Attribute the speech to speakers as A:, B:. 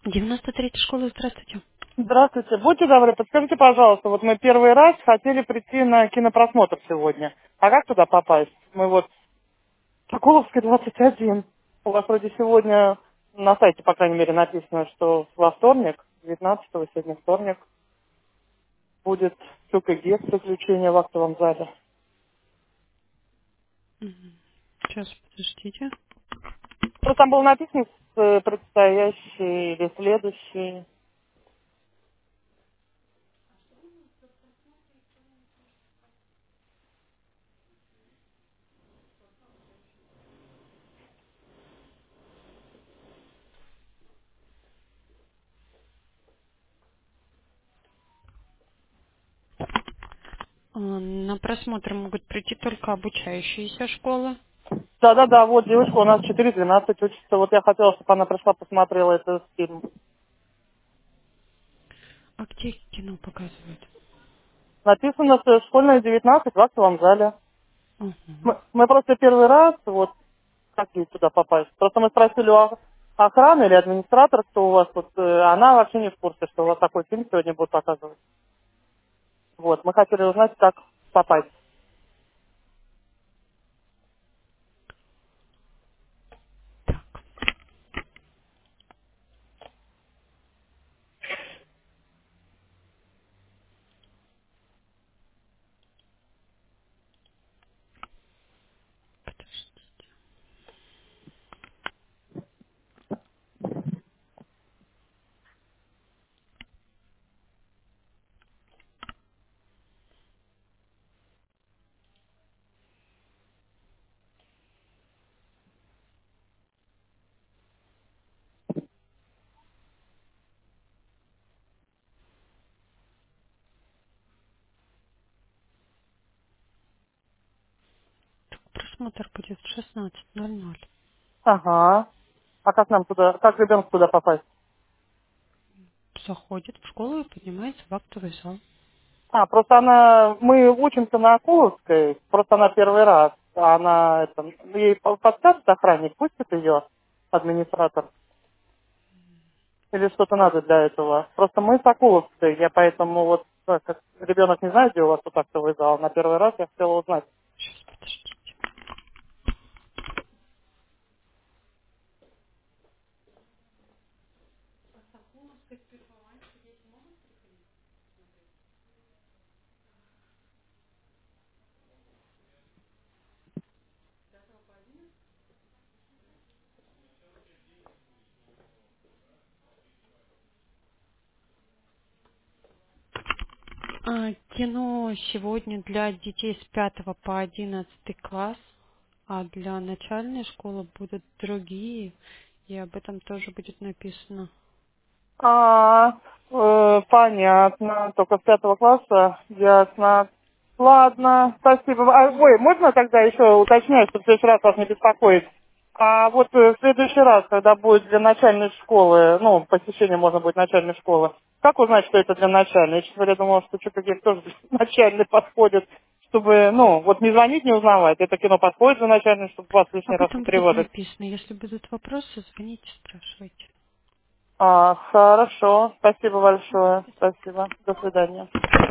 A: 93-я школа, здравствуйте.
B: Здравствуйте. Будьте добры, подскажите, пожалуйста, вот мы первый раз хотели прийти на кинопросмотр сегодня. А как туда попасть? Мы вот Соколовская, 21. У вас вроде сегодня на сайте, по крайней мере, написано, что во вторник, 19-го, сегодня вторник, будет ТКГ, заключение в актовом зале.
A: Сейчас, подождите.
B: Просто там было написано предстоящий или следующий.
A: На просмотр могут прийти только обучающиеся школы.
B: Да-да-да, вот девочка у нас 4:12 учится. Вот я хотела, чтобы она пришла, посмотрела этот фильм.
A: А где кино показывают?
B: Написано, что школьная 19 в актовом зале.
A: Угу.
B: Мы просто первый раз, вот, как ей туда попасть. Просто мы спросили у охраны или администратора, кто у вас, вот, она вообще не в курсе, что у вас такой фильм сегодня будут показывать. Вот, мы хотели узнать, как попасть.
A: Просмотр будет в 16:00.
B: Ага. А как нам туда, как ребенку туда попасть?
A: Заходит в школу и поднимается в актовый зал.
B: А, просто мы учимся на Акуловской, просто она первый раз. А она, это, ей подскажет охранник, пустит ее администратор. Или что-то надо для этого. Просто мы с Акуловской, я поэтому вот, как ребенок не знает, где у вас тут актовый зал, на первый раз я хотела узнать.
A: Сейчас, подождите. Кино сегодня для детей с 5 по 11 класс, а для начальной школы будут другие, и об этом тоже будет написано.
B: А, понятно. Только с 5 класса, ясно. Ладно, спасибо. Ой, можно тогда еще уточнять, чтобы в следующий раз вас не беспокоить? А вот в следующий раз, когда будет для начальной школы, ну, посещение можно будет начальной школы, как узнать, что это для начальной? Я, честно говоря, думала, что что какие тоже для начальной подходит, чтобы, ну, вот не звонить, не узнавать. Это кино подходит для начальной, чтобы вас лишний
A: Об
B: раз не
A: этом будет
B: тревожить.
A: написано. Если будут вопросы, звоните, спрашивайте.
B: Хорошо. Спасибо большое. Спасибо. До свидания.